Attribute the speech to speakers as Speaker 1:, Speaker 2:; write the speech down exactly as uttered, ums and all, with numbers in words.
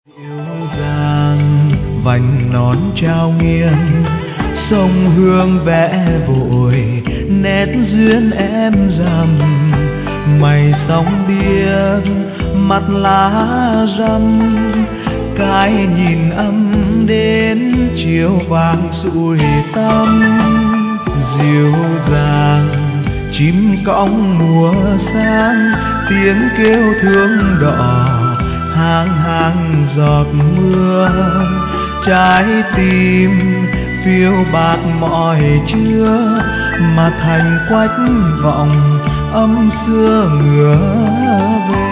Speaker 1: Dịu dàng vành nón trao nghiêng, sông Hương vẽ vội nét duyên em rằm. Mày sóng biếc mặt lá răm, cái nhìn âm đến chiều vàng rủi tăm. Dịu dàng chim cõng mùa sang, tiếng kêu thương đỏ hang hang giọt mưa. Trái tim phiêu bạt mỏi trưa, mà thành quách vọng âm xưa ngửa về.